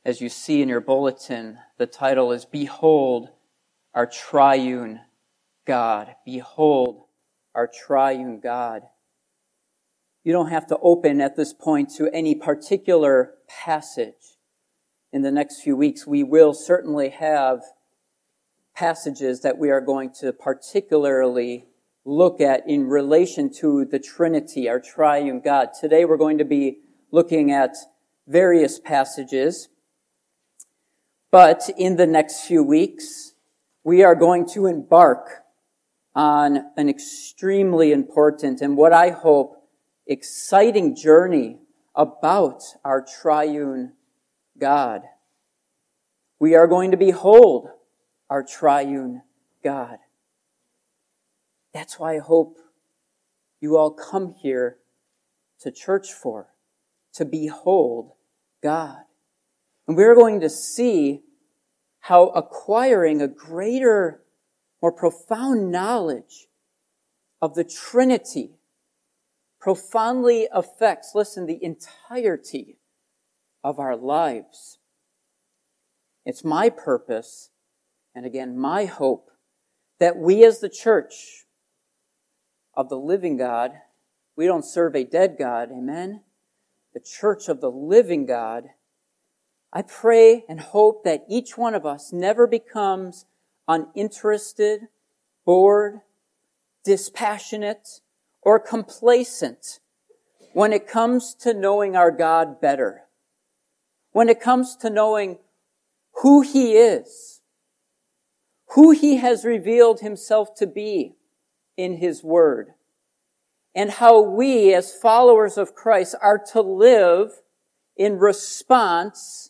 As you see in your bulletin, the title is Behold Our Triune God. Behold our triune God. You don't have to open at this point to any particular passage. In the next few weeks, we will certainly have passages that we are going to particularly look at in relation to the Trinity, our triune God. Today we're going to be looking at various passages, but in the next few weeks, we are going to embark on an extremely important and what I hope exciting journey about our triune God. We are going to behold our triune God. That's why I hope you all come here to church for, to behold God. And we're going to see how acquiring a greater, more profound knowledge of the Trinity profoundly affects, listen, the entirety of our lives. It's my purpose, and again, my hope, that we as the church of the living God, we don't serve a dead God, amen? The church of the living God, I pray and hope that each one of us never becomes uninterested, bored, dispassionate, or complacent when it comes to knowing our God better. When it comes to knowing who He is, who He has revealed Himself to be in His Word, and how we as followers of Christ are to live in response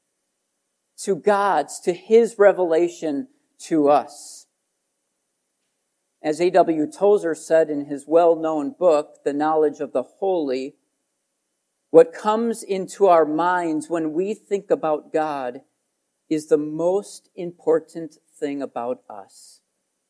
to His revelation to us. As A.W. Tozer said in his well-known book, The Knowledge of the Holy, what comes into our minds when we think about God is the most important thing about us.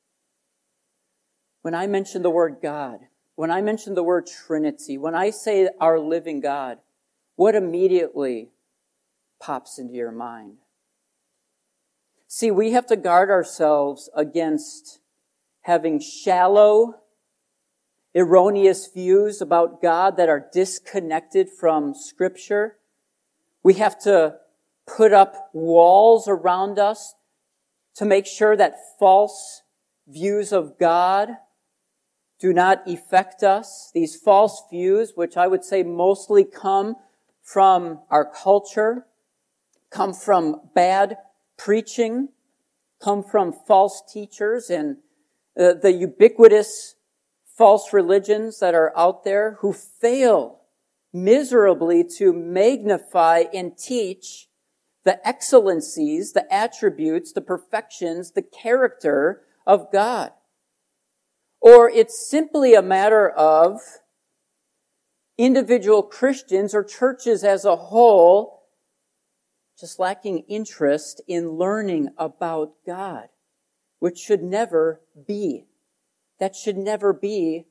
When I mention the word God, when I mention the word Trinity, when I say our living God, what immediately pops into your mind? See, we have to guard ourselves against having shallow, erroneous views about God that are disconnected from Scripture. We have to put up walls around us to make sure that false views of God do not affect us. These false views, which I would say mostly come from our culture, come from bad preaching, come from false teachers and the ubiquitous false religions that are out there who fail miserably to magnify and teach the excellencies, the attributes, the perfections, the character of God. Or it's simply a matter of individual Christians or churches as a whole just lacking interest in learning about God, which should never be. That should never be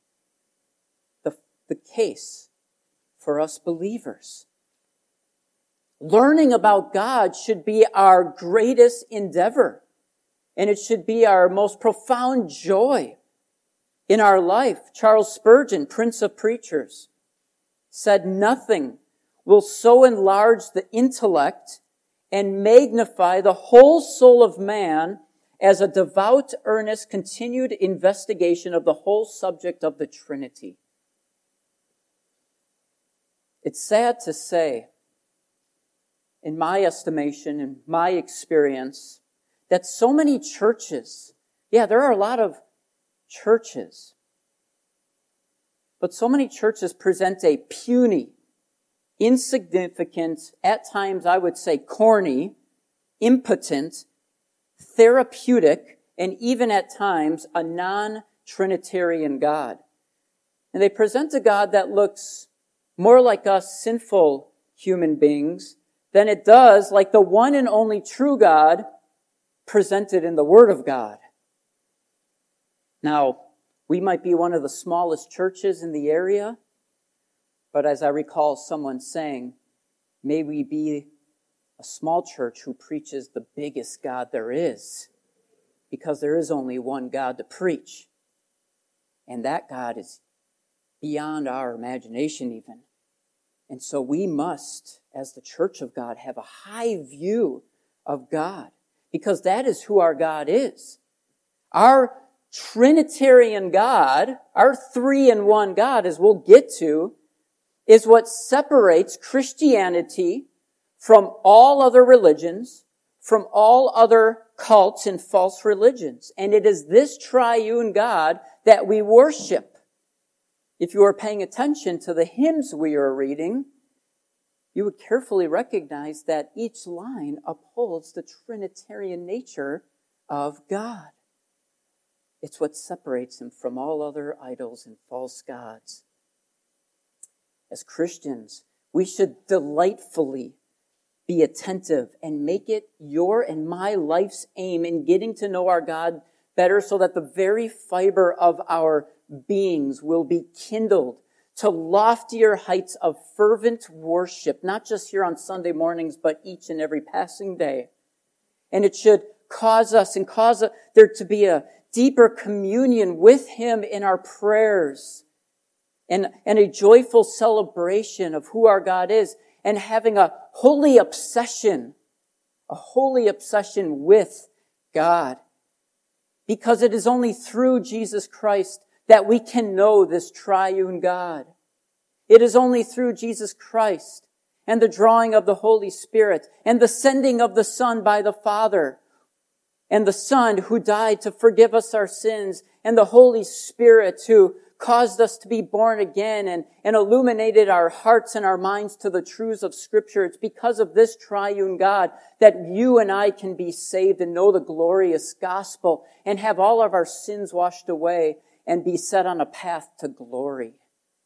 the case for us believers. Learning about God should be our greatest endeavor, and it should be our most profound joy in our life. Charles Spurgeon, Prince of Preachers, said, "Nothing will so enlarge the intellect and magnify the whole soul of man as a devout, earnest, continued investigation of the whole subject of the Trinity." It's sad to say, in my estimation, in my experience, that so many churches, there are a lot of churches, but so many churches present a puny, insignificant, at times I would say corny, impotent, therapeutic, and even at times a non-Trinitarian God. And they present a God that looks more like us sinful human beings than it does like the one and only true God presented in the Word of God. Now, we might be one of the smallest churches in the area, but as I recall someone saying, may we be a small church who preaches the biggest God there is, because there is only one God to preach. And that God is beyond our imagination even. And so we must, as the church of God, have a high view of God, because that is who our God is. Our Trinitarian God, our 3-in-1 God, as we'll get to, is what separates Christianity from all other religions, from all other cults and false religions. And it is this triune God that we worship. If you are paying attention to the hymns we are reading, you would carefully recognize that each line upholds the Trinitarian nature of God. It's what separates him from all other idols and false gods. As Christians, we should delightfully be attentive and make it your and my life's aim in getting to know our God better, so that the very fiber of our beings will be kindled to loftier heights of fervent worship, not just here on Sunday mornings, but each and every passing day. And it should cause there to be a deeper communion with him in our prayers, and a joyful celebration of who our God is, and having a holy obsession with God. Because it is only through Jesus Christ that we can know this triune God. It is only through Jesus Christ and the drawing of the Holy Spirit and the sending of the Son by the Father, and the Son who died to forgive us our sins, and the Holy Spirit who caused us to be born again and illuminated our hearts and our minds to the truths of Scripture. It's because of this triune God that you and I can be saved and know the glorious gospel and have all of our sins washed away and be set on a path to glory.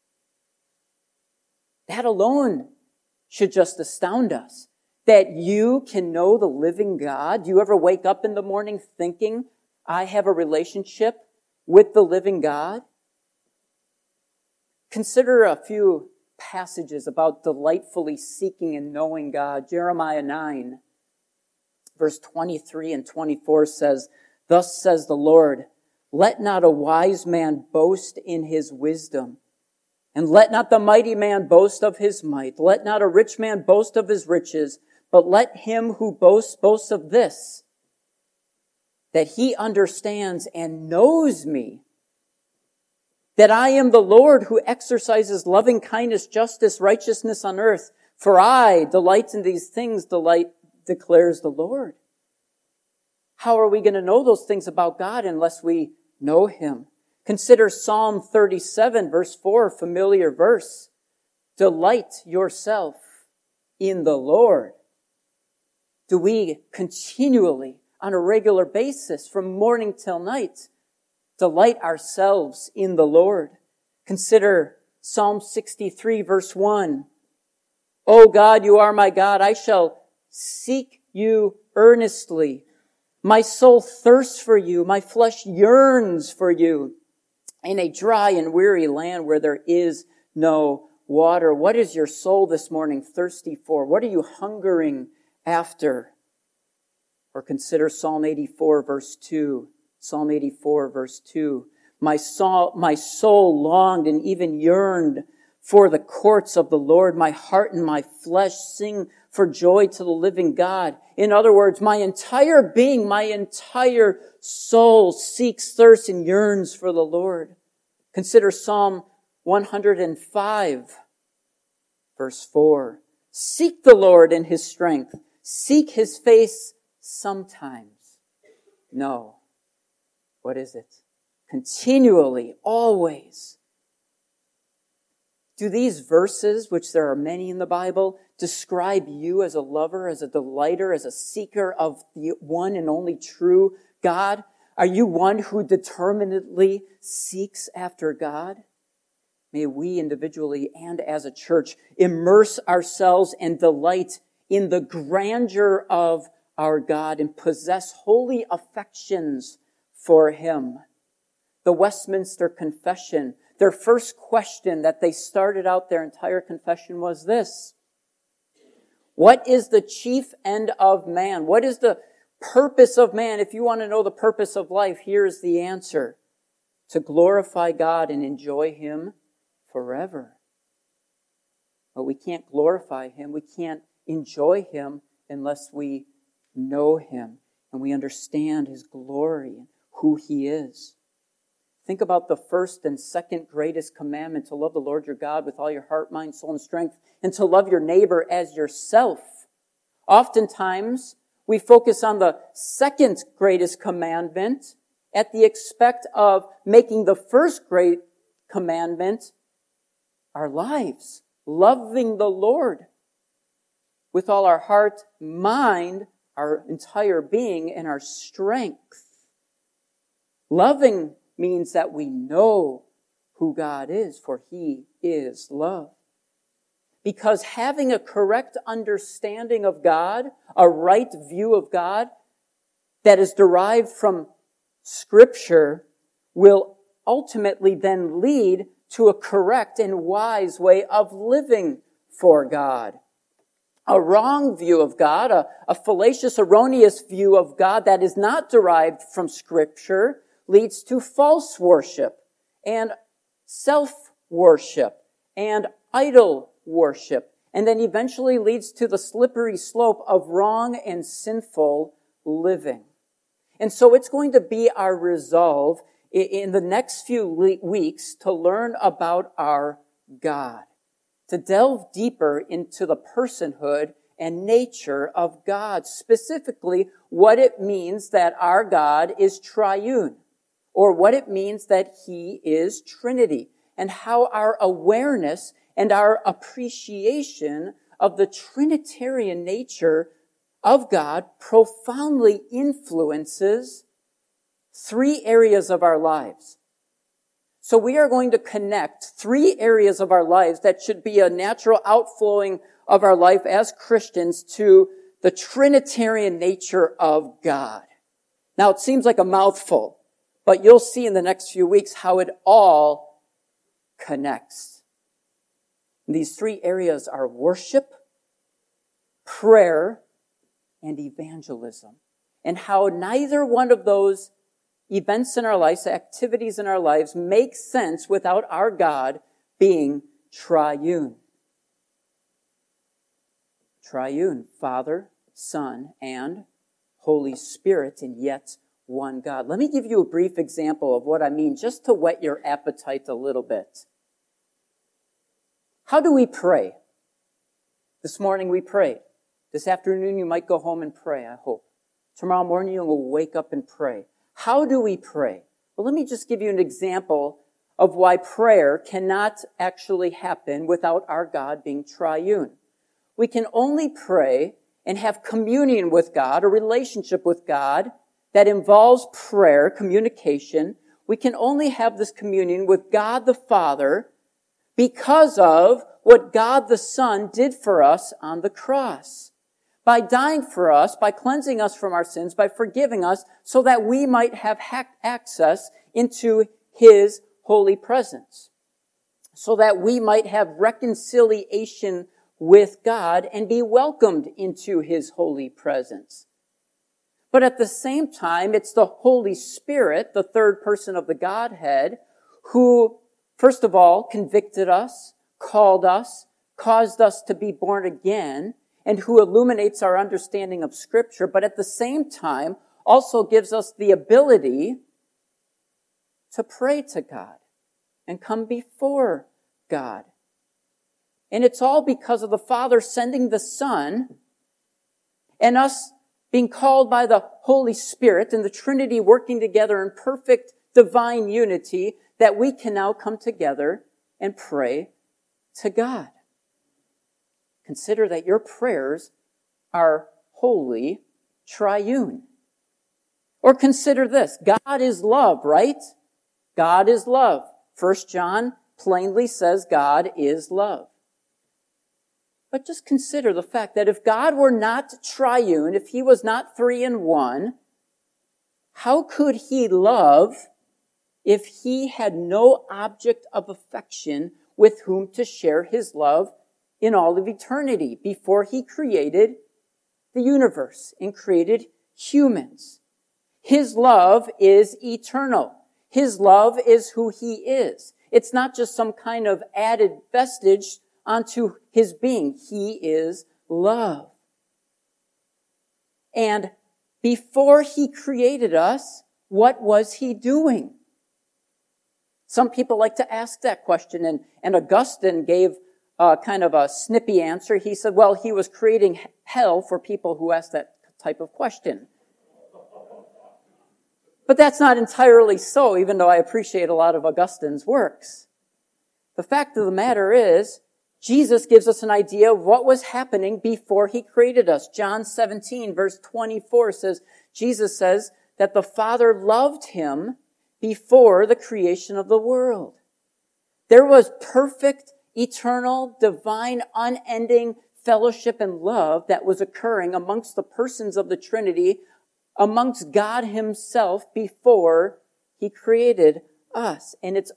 That alone should just astound us, that you can know the living God. Do you ever wake up in the morning thinking, I have a relationship with the living God? Consider a few passages about delightfully seeking and knowing God. Jeremiah 9, verse 23 and 24 says, "Thus says the Lord, let not a wise man boast in his wisdom, and let not the mighty man boast of his might. Let not a rich man boast of his riches, but let him who boasts boast of this, that he understands and knows me, that I am the Lord who exercises loving kindness, justice, righteousness on earth. For I delight in these things, declares the Lord." How are we going to know those things about God unless we know him? Consider Psalm 37, verse 4, a familiar verse. Delight yourself in the Lord. Do we continually, on a regular basis, from morning till night, delight ourselves in the Lord? Consider Psalm 63, verse 1. O God, you are my God. I shall seek you earnestly. My soul thirsts for you. My flesh yearns for you in a dry and weary land where there is no water. What is your soul this morning thirsty for? What are you hungering after? Or consider Psalm 84, verse 2. Psalm 84, verse 2. My soul longed and even yearned for the courts of the Lord. My heart and my flesh sing for joy to the living God. In other words, my entire being, my entire soul seeks, thirsts, and yearns for the Lord. Consider Psalm 105, verse 4. Seek the Lord in his strength. Seek his face sometimes. No. What is it? Continually, always. Do these verses, which there are many in the Bible, describe you as a lover, as a delighter, as a seeker of the one and only true God? Are you one who determinedly seeks after God? May we individually and as a church immerse ourselves and delight in the grandeur of our God and possess holy affections for him. The Westminster Confession, their first question that they started out their entire confession was this: What is the chief end of man? What is the purpose of man? If you want to know the purpose of life, here's the answer. To glorify God and enjoy Him forever. But we can't glorify Him, we can't enjoy Him unless we know Him and we understand His glory and who He is. Think about the first and second greatest commandment, to love the Lord your God with all your heart, mind, soul, and strength, and to love your neighbor as yourself. Oftentimes, we focus on the second greatest commandment at the expense of making the first great commandment our lives. Loving the Lord with all our heart, mind, our entire being, and our strength. Loving means that we know who God is, for He is love. Because having a correct understanding of God, a right view of God that is derived from Scripture, will ultimately then lead to a correct and wise way of living for God. A wrong view of God, a fallacious, erroneous view of God that is not derived from Scripture, leads to false worship and self-worship and idol worship, and then eventually leads to the slippery slope of wrong and sinful living. And so it's going to be our resolve in the next few weeks to learn about our God, to delve deeper into the personhood and nature of God, specifically what it means that our God is triune, or what it means that He is Trinity, and how our awareness and our appreciation of the Trinitarian nature of God profoundly influences three areas of our lives. So we are going to connect three areas of our lives that should be a natural outflowing of our life as Christians to the Trinitarian nature of God. Now, it seems like a mouthful, but you'll see in the next few weeks how it all connects. These three areas are worship, prayer, and evangelism. And how neither one of those events in our lives, activities in our lives, make sense without our God being triune. Triune, Father, Son, and Holy Spirit, and yet one God. Let me give you a brief example of what I mean, just to whet your appetite a little bit. How do we pray? This morning we prayed. This afternoon you might go home and pray, I hope. Tomorrow morning you'll wake up and pray. How do we pray? Well, let me just give you an example of why prayer cannot actually happen without our God being triune. We can only pray and have communion with God, a relationship with God that involves prayer, communication. We can only have this communion with God the Father because of what God the Son did for us on the cross. By dying for us, by cleansing us from our sins, by forgiving us, so that we might have access into His holy presence. So that we might have reconciliation with God and be welcomed into His holy presence. But at the same time, it's the Holy Spirit, the third person of the Godhead, who, first of all, convicted us, called us, caused us to be born again, and who illuminates our understanding of Scripture, but at the same time also gives us the ability to pray to God and come before God. And it's all because of the Father sending the Son and us being called by the Holy Spirit and the Trinity working together in perfect divine unity that we can now come together and pray to God. Consider that your prayers are wholly triune. Or consider this. God is love, right? God is love. 1 John plainly says God is love. But just consider the fact that if God were not triune, if He was not three in one, how could He love if He had no object of affection with whom to share His love in all of eternity before he created the universe and created humans. His love is eternal. His love is who he is. It's not just some kind of added vestige onto his being. He is love. And before he created us, what was he doing? Some people like to ask that question, and Augustine gave kind of a snippy answer. He said, well, he was creating hell for people who ask that type of question. But that's not entirely so, even though I appreciate a lot of Augustine's works. The fact of the matter is, Jesus gives us an idea of what was happening before he created us. John 17, verse 24 says, Jesus says that the Father loved him before the creation of the world. There was perfect, eternal, divine, unending fellowship and love that was occurring amongst the persons of the Trinity, amongst God himself before he created us. And it's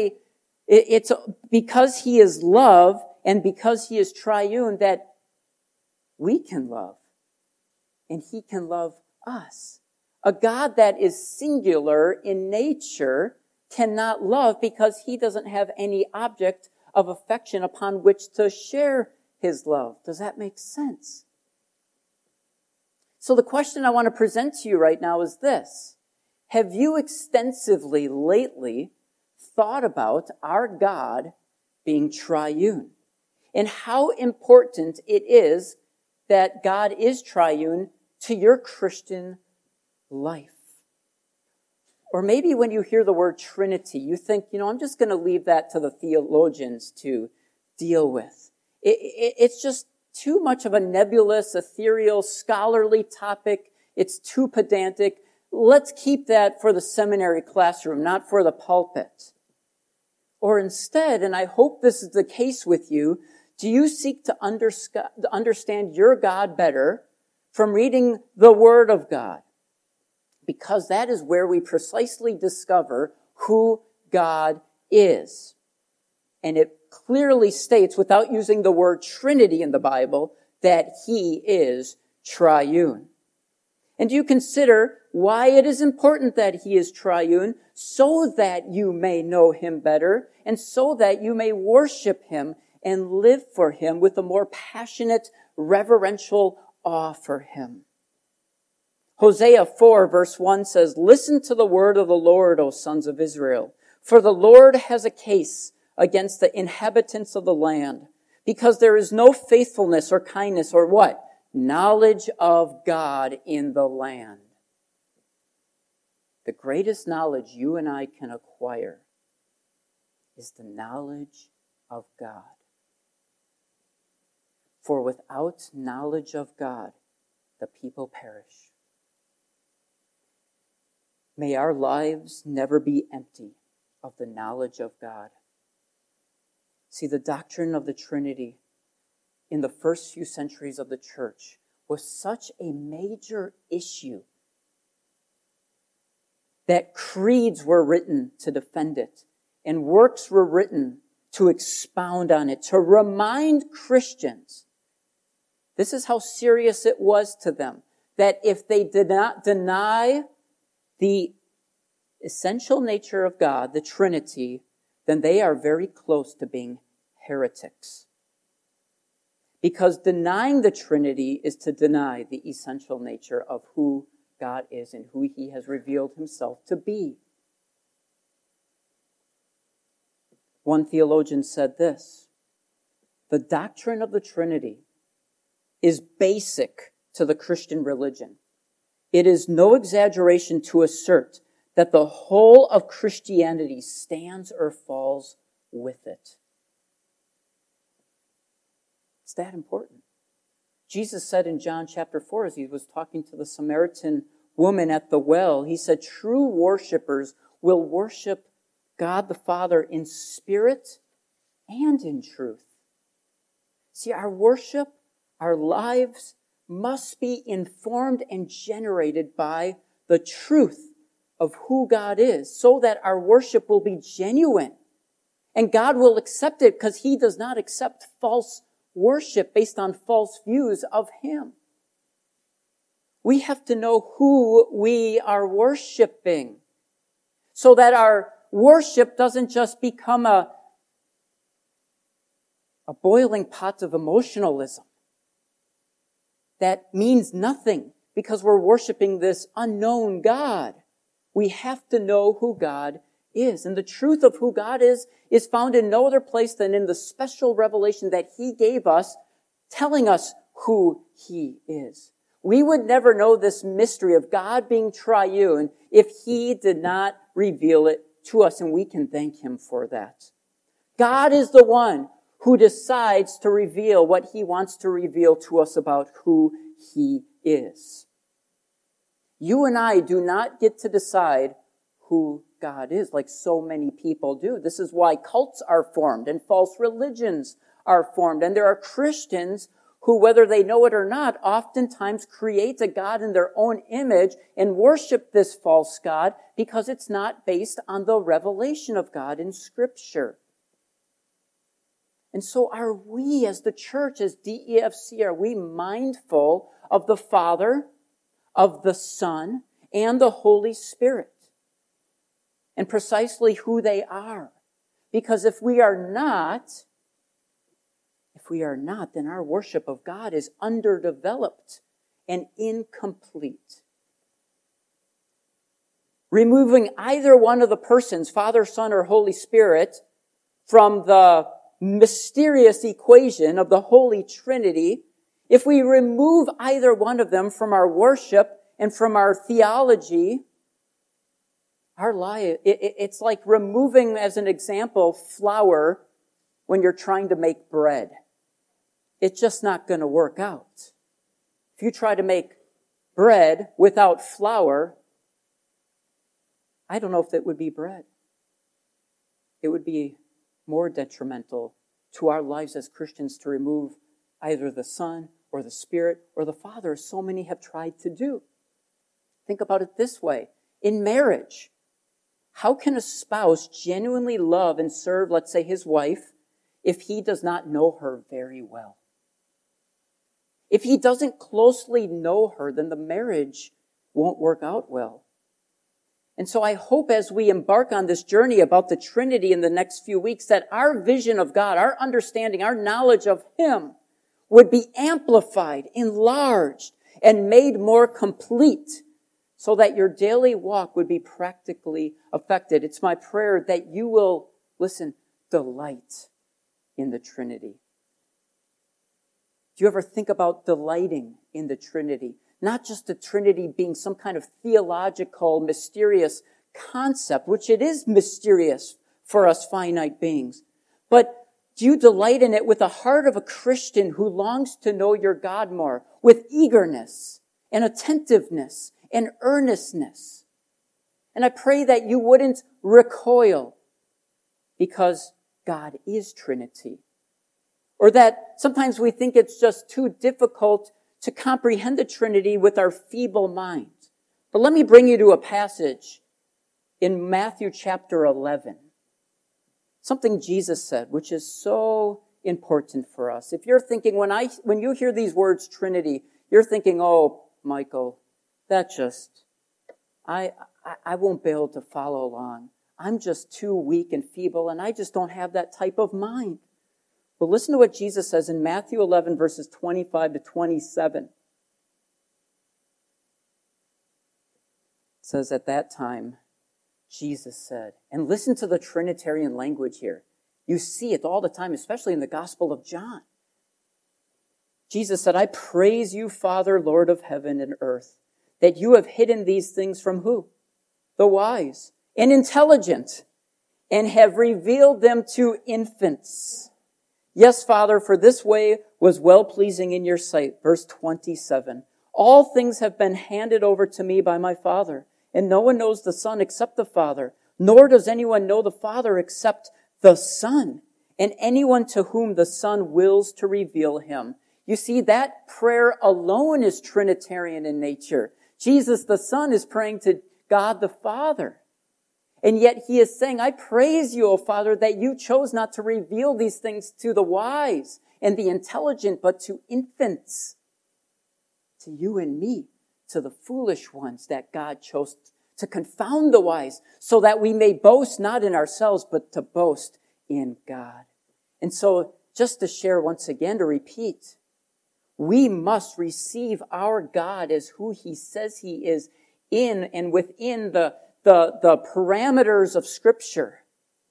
because he is love and because he is triune that we can love and he can love us. A God that is singular in nature cannot love because he doesn't have any object of affection upon which to share his love. Does that make sense? So the question I want to present to you right now is this. Have you extensively lately thought about our God being triune and how important it is that God is triune to your Christian life? Or maybe when you hear the word Trinity, you think, I'm just going to leave that to the theologians to deal with. It's just too much of a nebulous, ethereal, scholarly topic. It's too pedantic. Let's keep that for the seminary classroom, not for the pulpit. Or instead, and I hope this is the case with you, do you seek to understand your God better from reading the Word of God? Because that is where we precisely discover who God is. And it clearly states, without using the word Trinity in the Bible, that he is triune. And do you consider why it is important that he is triune? So that you may know him better, and so that you may worship him and live for him with a more passionate, reverential awe for him. Hosea 4 verse 1 says, "Listen to the word of the Lord, O sons of Israel, for the Lord has a case against the inhabitants of the land, because there is no faithfulness or kindness or what? Knowledge of God in the land." The greatest knowledge you and I can acquire is the knowledge of God. For without knowledge of God, the people perish. May our lives never be empty of the knowledge of God. See, the doctrine of the Trinity in the first few centuries of the church was such a major issue that creeds were written to defend it, and works were written to expound on it, to remind Christians. This is how serious it was to them, that if they did not deny the essential nature of God, the Trinity, then they are very close to being heretics. Because denying the Trinity is to deny the essential nature of who God is and who he has revealed himself to be. One theologian said this: the doctrine of the Trinity is basic to the Christian religion. It is no exaggeration to assert that the whole of Christianity stands or falls with it. It's that important. Jesus said in John chapter 4, as he was talking to the Samaritan woman at the well, he said, true worshipers will worship God the Father in spirit and in truth. See, our worship, our lives must be informed and generated by the truth of who God is, so that our worship will be genuine. And God will accept it because he does not accept false worship based on false views of him. We have to know who we are worshiping so that our worship doesn't just become a boiling pot of emotionalism that means nothing because we're worshiping this unknown God. We have to know who God is. And the truth of who God is found in no other place than in the special revelation that he gave us, telling us who he is. We would never know this mystery of God being triune if he did not reveal it to us, and we can thank him for that. God is the one who decides to reveal what he wants to reveal to us about who he is. You and I do not get to decide who God is like so many people do. This is why cults are formed and false religions are formed. And there are Christians who, whether they know it or not, oftentimes create a God in their own image and worship this false God because it's not based on the revelation of God in Scripture. And so are we as the church, as DEFC, are we mindful of the Father, of the Son, and the Holy Spirit? And precisely who they are. Because if we are not, then our worship of God is underdeveloped and incomplete. Removing either one of the persons, Father, Son, or Holy Spirit, from the mysterious equation of the Holy Trinity, if we remove either one of them from our worship and from our theology, our life, it's like removing, as an example, flour when you're trying to make bread. It's just not going to work out. If you try to make bread without flour, I don't know if it would be bread. It would be more detrimental to our lives as Christians to remove either the Son or the Spirit or the Father, as so many have tried to do. Think about it this way. In marriage, how can a spouse genuinely love and serve, let's say, his wife, if he does not know her very well? If he doesn't closely know her, then the marriage won't work out well. And so I hope as we embark on this journey about the Trinity in the next few weeks, that our vision of God, our understanding, our knowledge of him would be amplified, enlarged, and made more complete so that your daily walk would be practically affected. It's my prayer that you will, delight in the Trinity. Do you ever think about delighting in the Trinity? Not just the Trinity being some kind of theological, mysterious concept, which it is mysterious for us finite beings. But do you delight in it with the heart of a Christian who longs to know your God more, with eagerness and attentiveness and earnestness? And I pray that you wouldn't recoil because God is Trinity. Or that sometimes we think it's just too difficult to comprehend the Trinity with our feeble mind. But let me bring you to a passage in Matthew chapter 11. Something Jesus said, which is so important for us. If you're thinking, when you hear these words Trinity, you're thinking, oh, Michael, I won't be able to follow along. I'm just too weak and feeble, and I just don't have that type of mind. But listen to what Jesus says in Matthew 11, verses 25 to 27. It says, at that time, Jesus said, and listen to the Trinitarian language here. You see it all the time, especially in the Gospel of John. Jesus said, I praise you, Father, Lord of heaven and earth, that you have hidden these things from who? The wise and intelligent, and have revealed them to infants. Yes, Father, for this way was well-pleasing in your sight. Verse 27. All things have been handed over to me by my Father, and no one knows the Son except the Father, nor does anyone know the Father except the Son, and anyone to whom the Son wills to reveal him. You see, that prayer alone is Trinitarian in nature. Jesus, the Son, is praying to God the Father. And yet he is saying, I praise you, O Father, that you chose not to reveal these things to the wise and the intelligent, but to infants, to you and me, to the foolish ones that God chose to confound the wise, so that we may boast not in ourselves, but to boast in God. And so, just to share once again, to repeat, we must receive our God as who he says he is in and within the parameters of Scripture.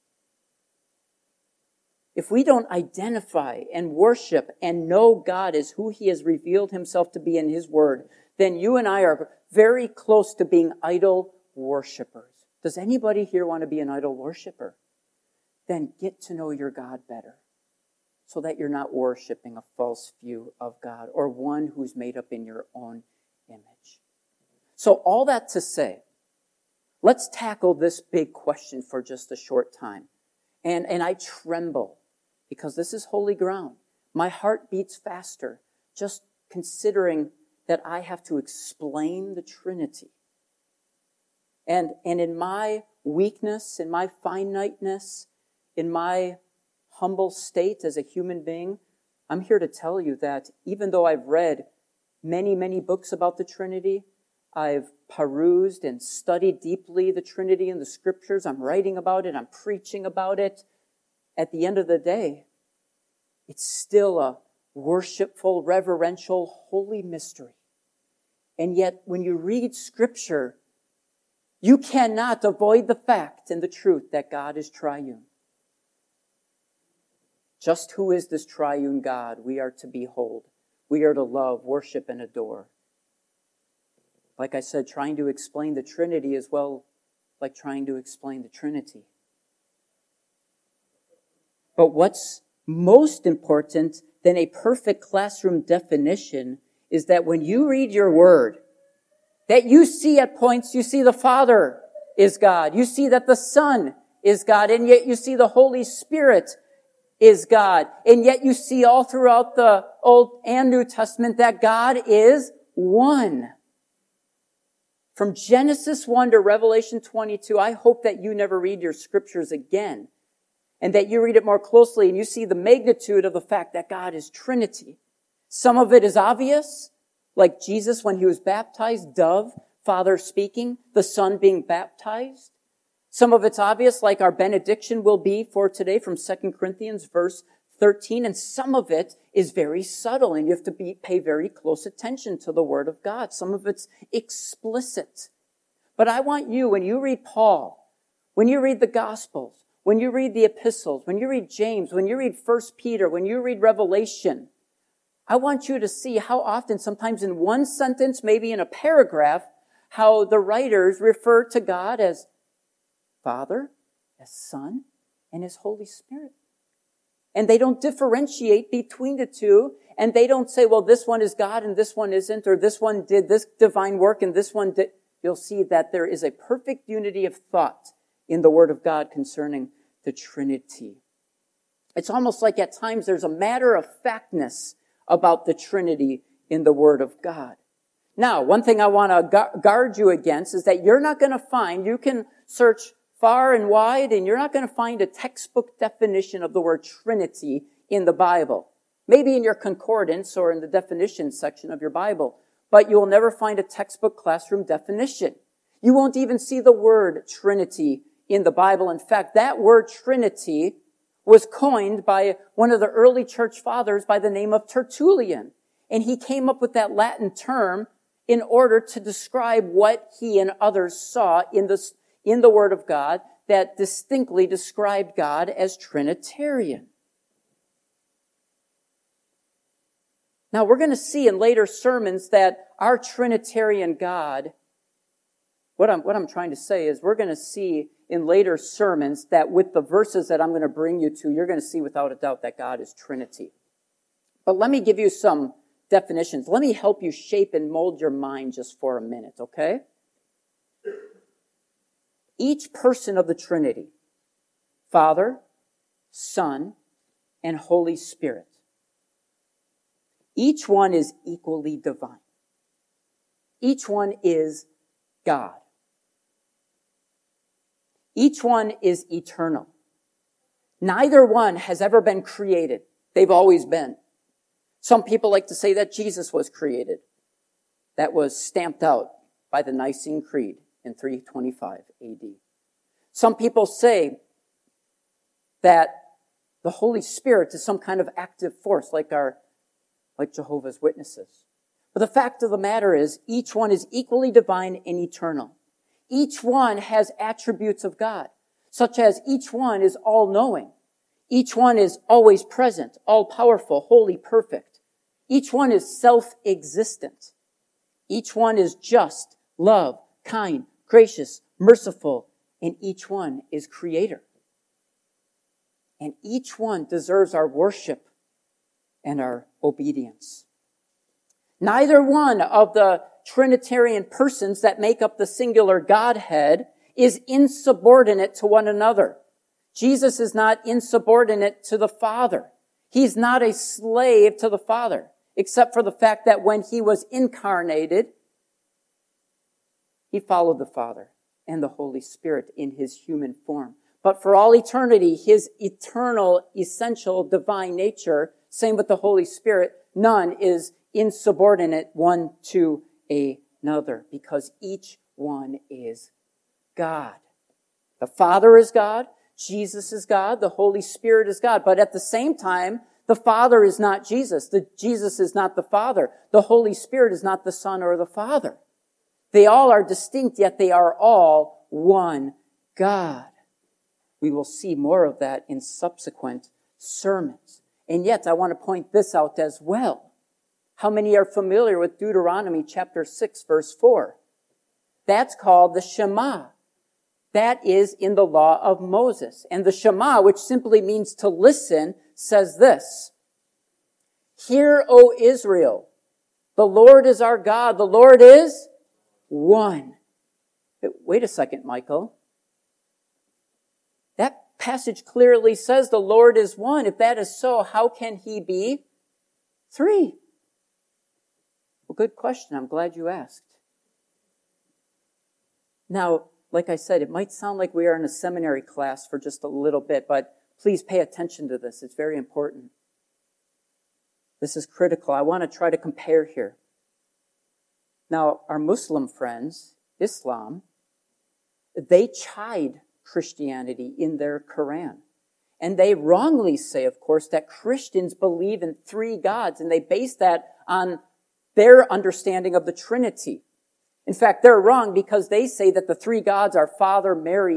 If we don't identify and worship and know God as who he has revealed himself to be in his word, then you and I are very close to being idol worshipers. Does anybody here want to be an idol worshiper? Then get to know your God better, so that you're not worshiping a false view of God or one who's made up in your own image. So all that to say, let's tackle this big question for just a short time. And I tremble because this is holy ground. My heart beats faster just considering that I have to explain the Trinity. And in my weakness, in my finiteness, in my humble state as a human being, I'm here to tell you that even though I've read many, many books about the Trinity, I've perused and studied deeply the Trinity in the Scriptures, I'm writing about it, I'm preaching about it, at the end of the day, it's still a worshipful, reverential, holy mystery. And yet, when you read Scripture, you cannot avoid the fact and the truth that God is triune. Just who is this triune God we are to behold? We are to love, worship, and adore. Like I said, trying to explain the Trinity is, well, like trying to explain the Trinity. But what's most important than a perfect classroom definition is that when you read your word, that you see at points, you see the Father is God. You see that the Son is God. And yet you see the Holy Spirit is God. And yet you see all throughout the Old and New Testament that God is one. From Genesis 1 to Revelation 22, I hope that you never read your scriptures again and that you read it more closely and you see the magnitude of the fact that God is Trinity. Some of it is obvious, like Jesus when he was baptized, dove, Father speaking, the Son being baptized. Some of it's obvious, like our benediction will be for today from 2 Corinthians verse 13. And some of it is very subtle, and you have to pay very close attention to the Word of God. Some of it's explicit. But I want you, when you read Paul, when you read the Gospels, when you read the epistles, when you read James, when you read 1 Peter, when you read Revelation, I want you to see how often, sometimes in one sentence, maybe in a paragraph, how the writers refer to God as Father, as Son, and as Holy Spirit. And they don't differentiate between the two, and they don't say, well, this one is God and this one isn't, or this one did this divine work and this one did. You'll see that there is a perfect unity of thought in the Word of God concerning the Trinity. It's almost like at times there's a matter of factness about the Trinity in the Word of God. Now, one thing I want to guard you against is that you're not going to find, you can search far and wide, and you're not going to find a textbook definition of the word Trinity in the Bible. Maybe in your concordance or in the definition section of your Bible, but you will never find a textbook classroom definition. You won't even see the word Trinity in the Bible. In fact, that word Trinity was coined by one of the early church fathers by the name of Tertullian. And he came up with that Latin term in order to describe what he and others saw in the Word of God that distinctly described God as Trinitarian. Now, we're going to see in later sermons that our Trinitarian God, what I'm trying to say is we're going to see in later sermons that with the verses that I'm going to bring you to, you're going to see without a doubt that God is Trinity. But let me give you some definitions. Let me help you shape and mold your mind just for a minute, okay? Each person of the Trinity, Father, Son, and Holy Spirit, each one is equally divine. Each one is God. Each one is eternal. Neither one has ever been created. They've always been. Some people like to say that Jesus was created. That was stamped out by the Nicene Creed in 325 AD. Some people say that the Holy Spirit is some kind of active force like Jehovah's Witnesses. But the fact of the matter is, each one is equally divine and eternal. Each one has attributes of God, such as each one is all-knowing. Each one is always present, all-powerful, holy, perfect. Each one is self-existent. Each one is just, love, kind, gracious, merciful, and each one is creator. And each one deserves our worship and our obedience. Neither one of the Trinitarian persons that make up the singular Godhead is insubordinate to one another. Jesus is not insubordinate to the Father. He's not a slave to the Father, except for the fact that when he was incarnated, he followed the Father and the Holy Spirit in his human form. But for all eternity, his eternal, essential, divine nature, same with the Holy Spirit, none is insubordinate one to another, because each one is God. The Father is God, Jesus is God, the Holy Spirit is God. But at the same time, the Father is not Jesus. Jesus is not the Father. The Holy Spirit is not the Son or the Father. They all are distinct, yet they are all one God. We will see more of that in subsequent sermons. And yet, I want to point this out as well. How many are familiar with Deuteronomy chapter 6, verse 4? That's called the Shema. That is in the law of Moses. And the Shema, which simply means to listen, says this: Hear, O Israel, the Lord is our God. The Lord is one. Wait a second, Michael. That passage clearly says the Lord is one. If that is so, how can he be three? Well, good question. I'm glad you asked. Now, like I said, it might sound like we are in a seminary class for just a little bit, but please pay attention to this. It's very important. This is critical. I want to try to compare here. Now, our Muslim friends, Islam, they chide Christianity in their Quran. And they wrongly say, of course, that Christians believe in three gods, and they base that on their understanding of the Trinity. In fact, they're wrong because they say that the three gods are Father,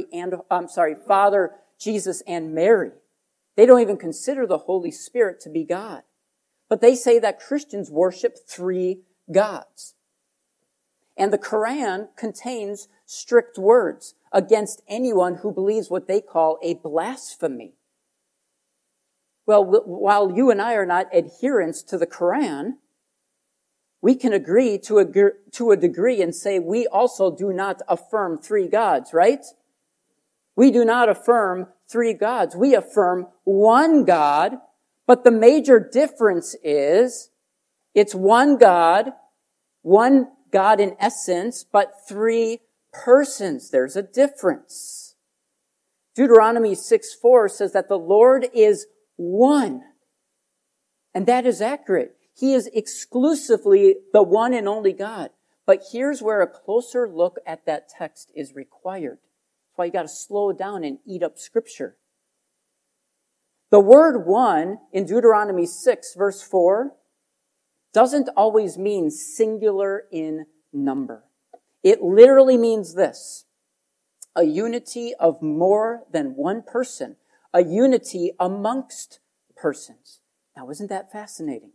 Jesus, and Mary. They don't even consider the Holy Spirit to be God. But they say that Christians worship three gods. And the Quran contains strict words against anyone who believes what they call a blasphemy. Well, while you and I are not adherents to the Quran, we can agree to a degree and say we also do not affirm three gods, right? We do not affirm three gods. We affirm one God, but the major difference is it's one God in essence, but three persons. There's a difference. Deuteronomy 6:4 says that the Lord is one. And that is accurate. He is exclusively the one and only God. But here's where a closer look at that text is required. That's why you got to slow down and eat up Scripture. The word one in Deuteronomy 6, verse 4, doesn't always mean singular in number. It literally means this: a unity of more than one person, a unity amongst persons. Now, isn't that fascinating?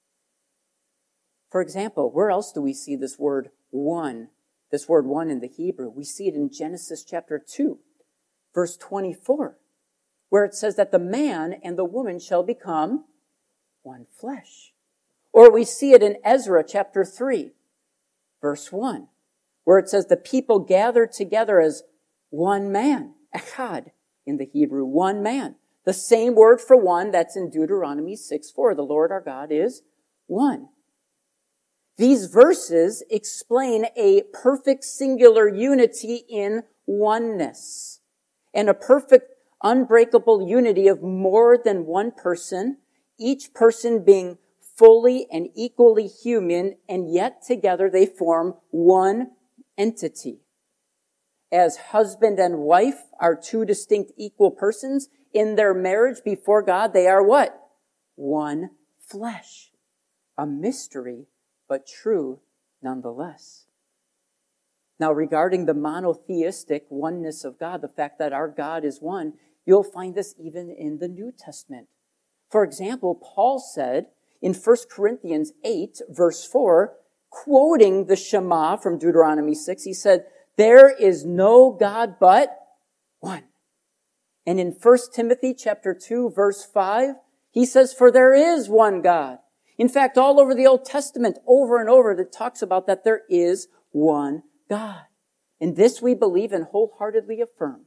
For example, where else do we see this word one in the Hebrew? We see it in Genesis chapter 2, verse 24, where it says that the man and the woman shall become one flesh. Or we see it in Ezra chapter 3, verse 1, where it says the people gathered together as one man, echad in the Hebrew, one man. The same word for one that's in Deuteronomy 6:4. The Lord our God is one. These verses explain a perfect singular unity in oneness, and a perfect unbreakable unity of more than one person each person being fully and equally human, and yet together they form one entity. As husband and wife are two distinct equal persons, in their marriage before God, they are what? One flesh. A mystery, but true nonetheless. Now, regarding the monotheistic oneness of God, the fact that our God is one, you'll find this even in the New Testament. For example, Paul said in 1 Corinthians 8, verse 4, quoting the Shema from Deuteronomy 6, he said, "There is no God but one." And in 1 Timothy chapter 2, verse 5, he says, "For there is one God." In fact, all over the Old Testament, over and over, it talks about that there is one God. And this we believe and wholeheartedly affirm.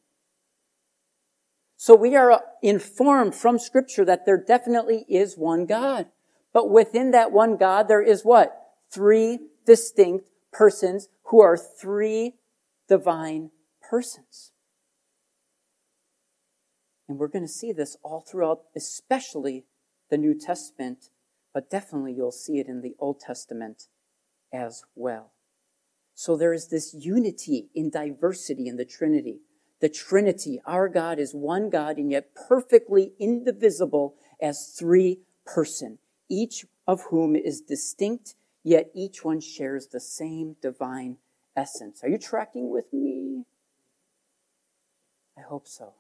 So we are informed from Scripture that there definitely is one God. But within that one God, there is what? 3 distinct persons who are 3 divine persons. And we're going to see this all throughout, especially the New Testament, but definitely you'll see it in the Old Testament as well. So there is this unity in diversity in the Trinity. The Trinity, our God, is one God and yet perfectly indivisible as 3 persons, each of whom is distinct, yet each one shares the same divine essence. Are you tracking with me? I hope so.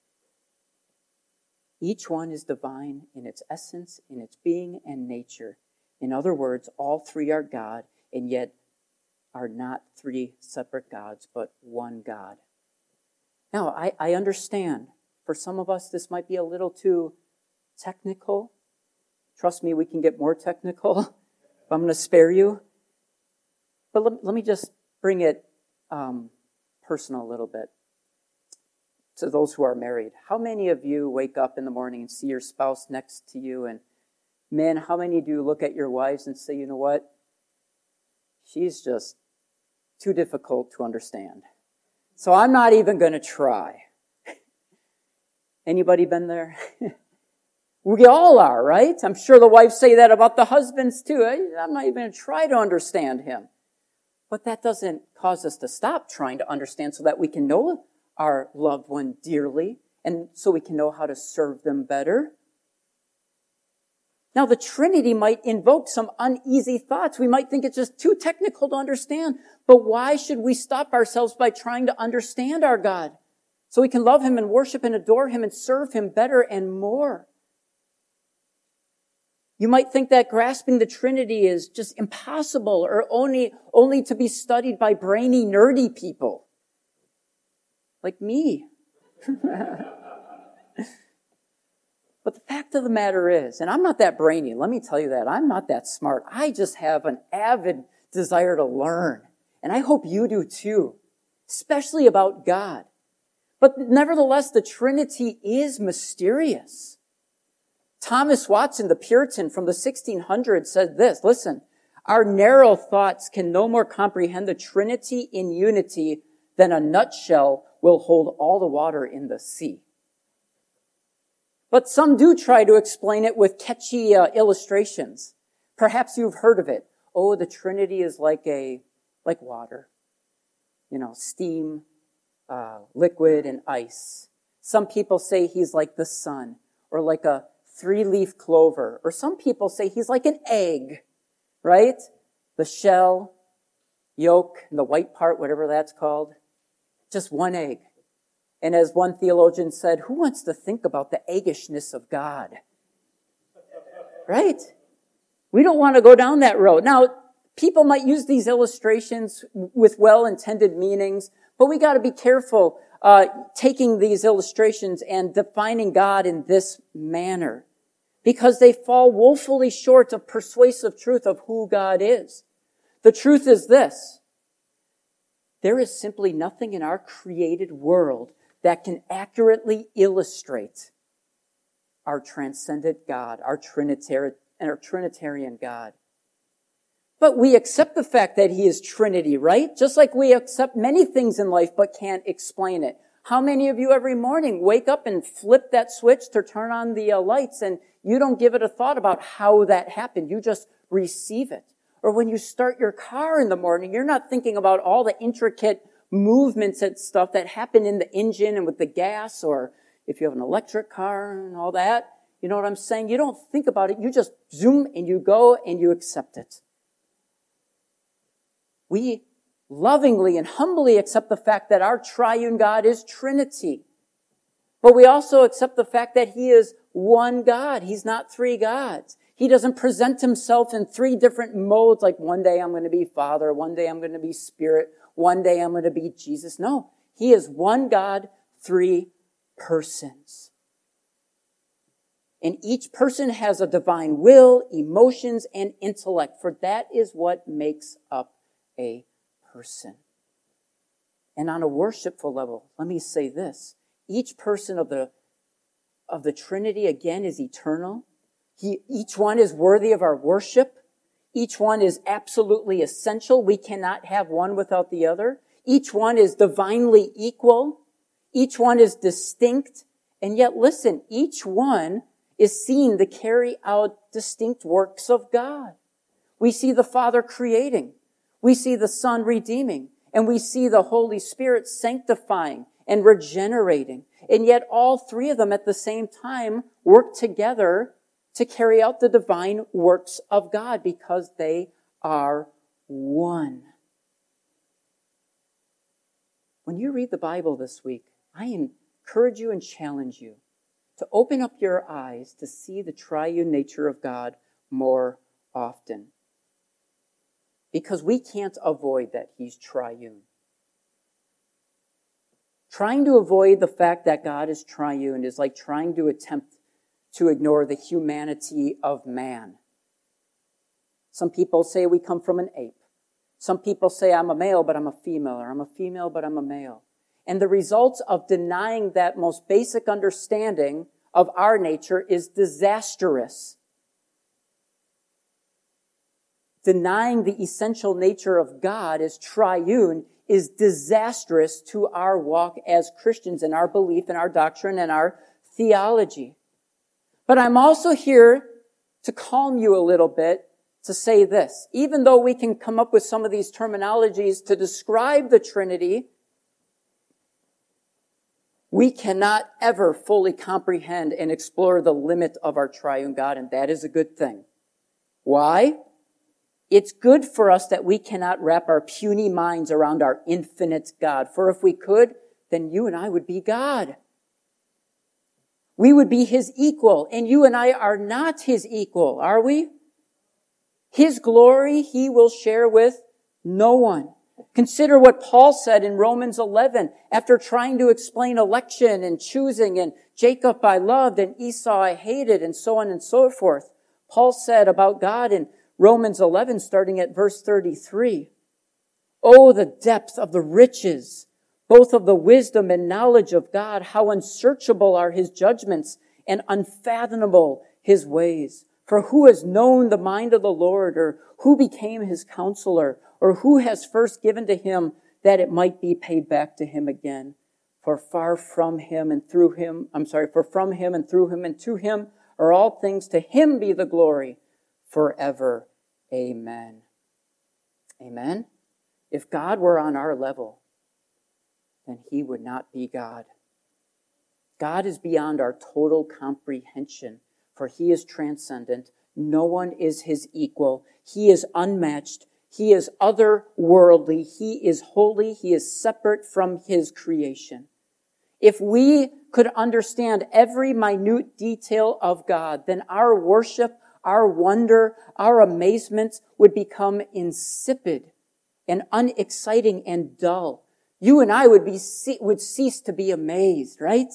Each one is divine in its essence, in its being and nature. In other words, all 3 are God, and yet are not 3 separate gods, but one God. Now, I understand. For some of us, this might be a little too technical. Trust me, we can get more technical. I'm going to spare you. But let me just bring it personal a little bit. To those who are married, how many of you wake up in the morning and see your spouse next to you? And men, how many do you look at your wives and say, you know what? She's just too difficult to understand. So I'm not even going to try. Anybody been there? We all are, right? I'm sure the wives say that about the husbands too. I'm not even going to try to understand him. But that doesn't cause us to stop trying to understand so that we can know our loved one dearly and so we can know how to serve them better. Now, the Trinity might invoke some uneasy thoughts. We might think it's just too technical to understand. But why should we stop ourselves by trying to understand our God so we can love him and worship and adore him and serve him better and more? You might think that grasping the Trinity is just impossible or only to be studied by brainy, nerdy people. Like me. But the fact of the matter is, and I'm not that brainy, let me tell you that, I'm not that smart. I just have an avid desire to learn. And I hope you do too, especially about God. But nevertheless, the Trinity is mysterious. Thomas Watson, the Puritan from the 1600s, said this, listen, our narrow thoughts can no more comprehend the Trinity in unity than a nutshell will hold all the water in the sea. But some do try to explain it with catchy illustrations. Perhaps you've heard of it. Oh, the Trinity is like water. Steam, liquid, and ice. Some people say he's like the sun, or like a 3-leaf clover. Or some people say he's like an egg, right? The shell, yolk, and the white part, whatever that's called. Just one egg. And as one theologian said, who wants to think about the eggishness of God? Right? We don't want to go down that road. Now, people might use these illustrations with well-intended meanings, but we got to be careful taking these illustrations and defining God in this manner, because they fall woefully short of persuasive truth of who God is. The truth is this: there is simply nothing in our created world that can accurately illustrate our transcendent God, our Trinitarian God. But we accept the fact that he is Trinity, right? Just like we accept many things in life but can't explain it. How many of you every morning wake up and flip that switch to turn on the lights and you don't give it a thought about how that happened? You just receive it. Or when you start your car in the morning, you're not thinking about all the intricate movements and stuff that happen in the engine and with the gas, or if you have an electric car and all that. You know what I'm saying? You don't think about it. You just zoom and you go and you accept it. We lovingly and humbly accept the fact that our triune God is Trinity. But we also accept the fact that He is one God. He's not three gods. He doesn't present Himself in three different modes, like one day I'm going to be Father, one day I'm going to be Spirit, one day I'm going to be Jesus. No, He is one God, three persons. And each person has a divine will, emotions, and intellect, for that is what makes up a person. And on a worshipful level, let me say this. Each person of the Trinity, again, is eternal. Each one is worthy of our worship. Each one is absolutely essential. We cannot have one without the other. Each one is divinely equal. Each one is distinct. And yet, listen, each one is seen to carry out distinct works of God. We see the Father creating. We see the Son redeeming, and we see the Holy Spirit sanctifying and regenerating. And yet all three of them at the same time work together to carry out the divine works of God because they are one. When you read the Bible this week, I encourage you and challenge you to open up your eyes to see the triune nature of God more often. Because we can't avoid that He's triune. Trying to avoid the fact that God is triune is like trying to attempt to ignore the humanity of man. Some people say we come from an ape. Some people say I'm a male, but I'm a female, or I'm a female, but I'm a male. And the results of denying that most basic understanding of our nature is disastrous. Denying the essential nature of God as triune is disastrous to our walk as Christians and our belief and our doctrine and our theology. But I'm also here to calm you a little bit to say this. Even though we can come up with some of these terminologies to describe the Trinity, we cannot ever fully comprehend and explore the limit of our triune God, and that is a good thing. Why? It's good for us that we cannot wrap our puny minds around our infinite God. For if we could, then you and I would be God. We would be His equal, and you and I are not His equal, are we? His glory He will share with no one. Consider what Paul said in Romans 11 after trying to explain election and choosing, and Jacob I loved and Esau I hated, and so on and so forth. Paul said about God in Romans 11, starting at verse 33, "Oh, the depth of the riches, both of the wisdom and knowledge of God, how unsearchable are His judgments and unfathomable His ways. For who has known the mind of the Lord, or who became His counselor, or who has first given to Him that it might be paid back to Him again? For from Him and through Him and to Him are all things. To Him be the glory forever. Amen." Amen? If God were on our level, then He would not be God. God is beyond our total comprehension, for He is transcendent. No one is His equal. He is unmatched. He is otherworldly. He is holy. He is separate from His creation. If we could understand every minute detail of God, then our worship, our wonder, our amazement would become insipid and unexciting and dull. You and I would cease to be amazed, right?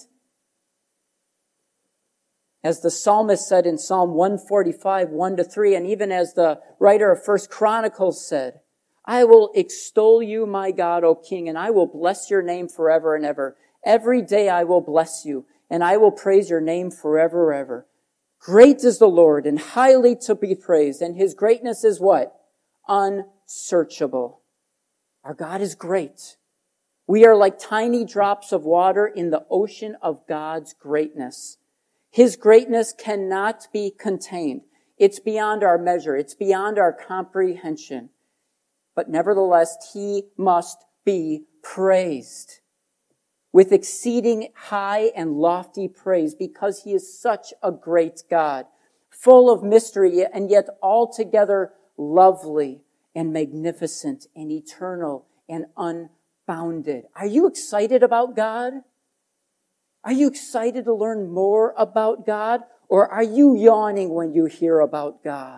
As the psalmist said in Psalm 145, 1-3, and even as the writer of 1 Chronicles said, "I will extol you, my God, O King, and I will bless your name forever and ever. Every day I will bless you, and I will praise your name forever and ever. Great is the Lord, and highly to be praised, and His greatness is what? Unsearchable." Our God is great. We are like tiny drops of water in the ocean of God's greatness. His greatness cannot be contained. It's beyond our measure. It's beyond our comprehension. But nevertheless, he must be praised with exceeding high and lofty praise because he is such a great God, full of mystery and yet altogether lovely and magnificent and eternal and unbounded. Are you excited about God? Are you excited to learn more about God? Or are you yawning when you hear about God?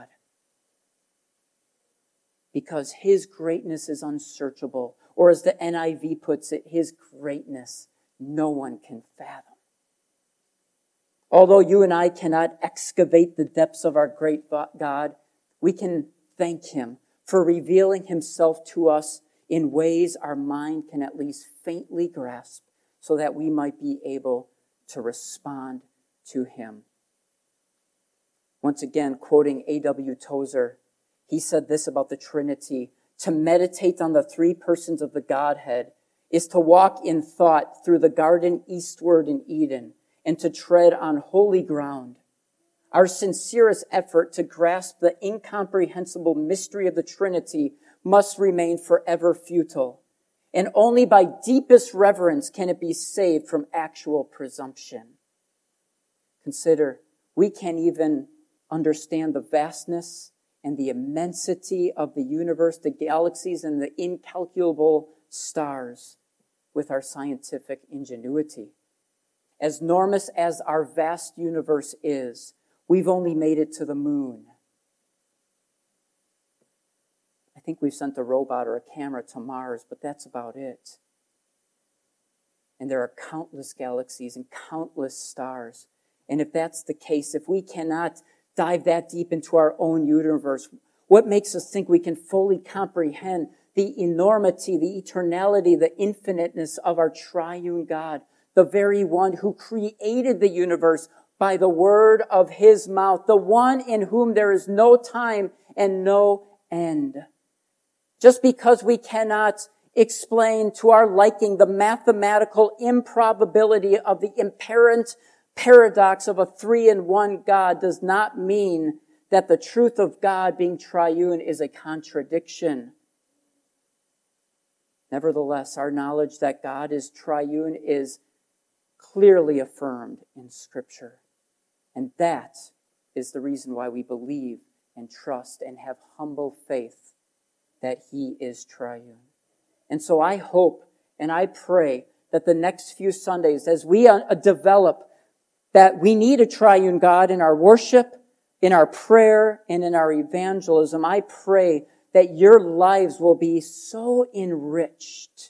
Because his greatness is unsearchable. Or as the NIV puts it, his greatness no one can fathom. Although you and I cannot excavate the depths of our great God, we can thank him for revealing himself to us in ways our mind can at least faintly grasp so that we might be able to respond to him. Once again, quoting A.W. Tozer, he said this about the Trinity: to meditate on the three persons of the Godhead is to walk in thought through the garden eastward in Eden and to tread on holy ground. Our sincerest effort to grasp the incomprehensible mystery of the Trinity must remain forever futile, and only by deepest reverence can it be saved from actual presumption. Consider, we can't even understand the vastness and the immensity of the universe, the galaxies, and the incalculable stars with our scientific ingenuity. As enormous as our vast universe is, we've only made it to the moon. I think we've sent a robot or a camera to Mars, but that's about it. And there are countless galaxies and countless stars. And if that's the case, if we cannot dive that deep into our own universe, what makes us think we can fully comprehend the enormity, the eternality, the infiniteness of our triune God, the very one who created the universe by the word of his mouth, the one in whom there is no time and no end. Just because we cannot explain to our liking the mathematical improbability of the apparent paradox of a three-in-one God does not mean that the truth of God being triune is a contradiction. Nevertheless, our knowledge that God is triune is clearly affirmed in Scripture. And that is the reason why we believe and trust and have humble faith that he is triune. And so I hope and I pray that the next few Sundays, as we develop that we need a triune God in our worship, in our prayer, and in our evangelism, I pray that your lives will be so enriched.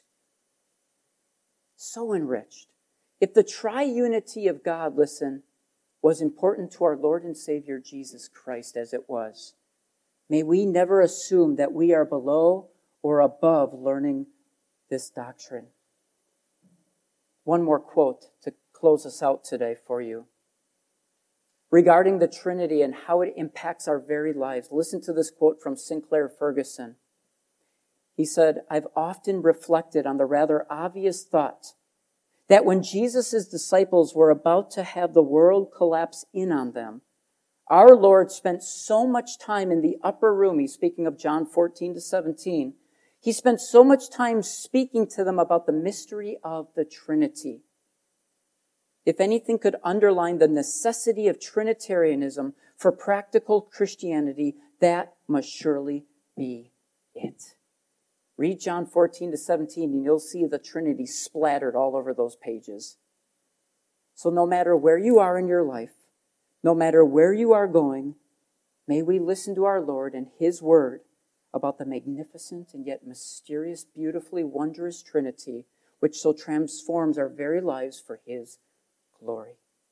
So enriched. If the triunity of God, listen, was important to our Lord and Savior Jesus Christ as it was, may we never assume that we are below or above learning this doctrine. One more quote to close us out today for you. Regarding the Trinity and how it impacts our very lives, listen to this quote from Sinclair Ferguson. He said, "I've often reflected on the rather obvious thought that when Jesus' disciples were about to have the world collapse in on them, our Lord spent so much time in the upper room." He's speaking of John 14-17. He spent so much time speaking to them about the mystery of the Trinity. If anything could underline the necessity of Trinitarianism for practical Christianity, that must surely be it. Read John 14-17 and you'll see the Trinity splattered all over those pages. So no matter where you are in your life, no matter where you are going, may we listen to our Lord and his word about the magnificent and yet mysterious, beautifully wondrous Trinity, which so transforms our very lives for his glory.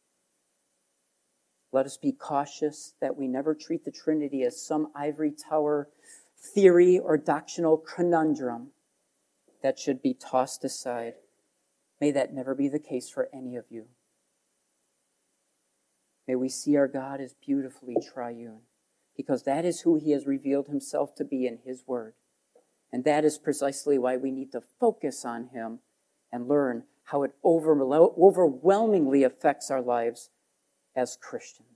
Let us be cautious that we never treat the Trinity as some ivory tower theory or doctrinal conundrum that should be tossed aside. May that never be the case for any of you. May we see our God as beautifully triune, because that is who he has revealed himself to be in his word. And that is precisely why we need to focus on him and learn how it overwhelmingly affects our lives as Christians.